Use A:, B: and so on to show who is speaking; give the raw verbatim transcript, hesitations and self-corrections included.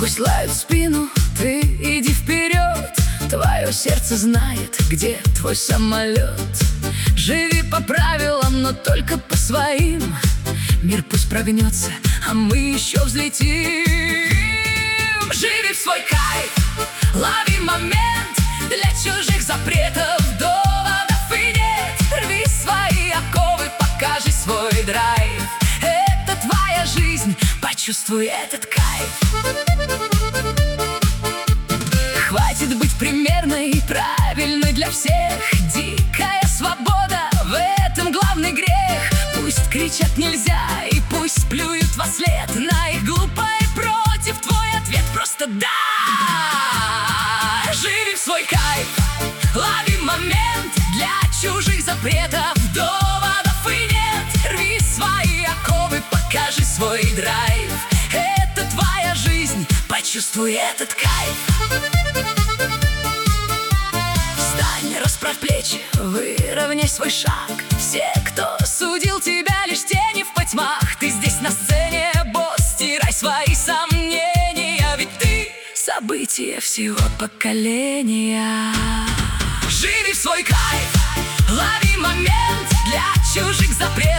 A: Пусть лают в спину, ты иди вперед. Твое сердце знает, где твой самолет. Живи по правилам, но только по своим. Мир пусть прогнется, а мы еще взлетим. Живи в свой кайф, лови момент. Для чужих запретов доводов и нет. Рви свои оковы, покажи свой драйв. Это твоя жизнь, почувствуй этот кайф. Хватит быть примерной, правильной для всех. Дикая свобода, в этом главный грех. Пусть кричат нельзя и пусть плюют во след. На их глупое против твой ответ просто да. Живи в свой кайф, лови момент. Для чужих запретов доводов и нет. Рви свои оковы, покажи свой драйв. Это твоя жизнь, почувствуй этот кайф. Встань, расправь плечи, выровняй свой шаг. Все, кто судил тебя, лишь тени в потьмах. Ты здесь на сцене, босс, стирай свои сомнения. Ведь ты событие всего поколения. Живи в свой кайф, лови момент. Для чужих запретов